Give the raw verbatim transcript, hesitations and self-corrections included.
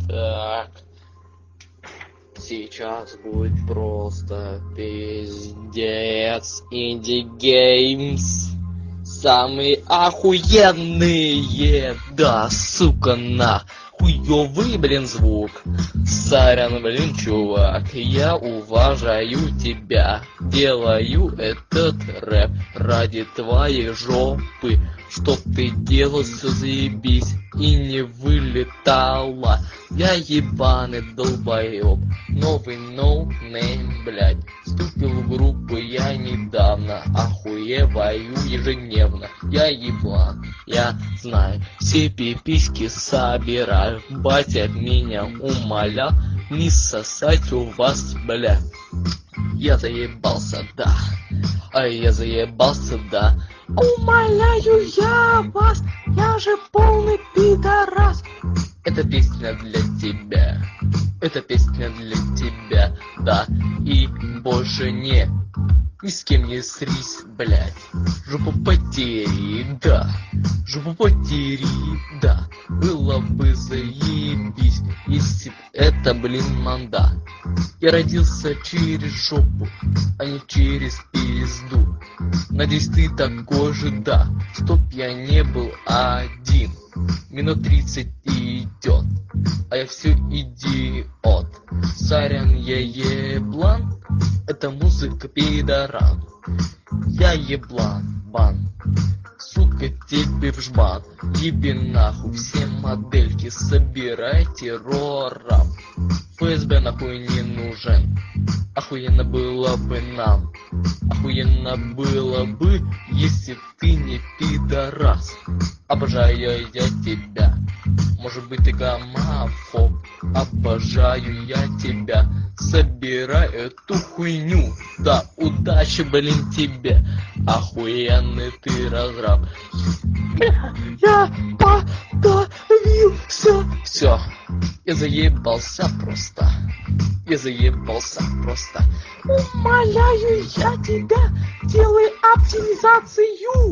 Так. Сейчас будет просто пиздец. Инди Геймс. Самые охуенные. Да, сука, на. Хуёвый, блин, звук. Сорян, блин, чувак. Я уважаю тебя. Делаю этот рэп ради твоей жопы. Что ты делал, все заебись. И не вылетала. Я ебаный долбоёб. Новый ноунейм, блядь. Вступил в группу я недавно. Охуеваю ежедневно. Я еблан, я знаю. Все пиписьки собираю. Батя меня умолял не сосать у вас, бля. Я заебался, да. А я заебался, да. Умоляю я вас, я же полный пидорас. Эта песня для тебя. Эта песня для тебя, да. И больше не ни с кем не срись, блядь. Жопу потери, да. Жопу потери, да. Было бы заебись, если б это, блин, манда. Я родился через жопу, а не через пизду. Надеюсь, ты такой же, да. Чтоб я не был один. Минут тридцать идет, а я все идиот. Сорян, я еблан. Это музыка пидоран. Я еблан, бан. Сука, тебе в жбан. Еби нахуй все модельки. Собирайте рорап. ФСБ нахуй не нужен. Охуенно было бы нам. Охуенно было бы, если ты не пидорас. Обожаю я тебя. Может быть, ты гомофоб. Обожаю я тебя. Собирай эту хуйню. Да, удачи, блин, тебе. Охуенный ты разраб. Я подавился. Все, я заебался просто. Я заебался просто. Умоляю я тебя, делай оптимизацию.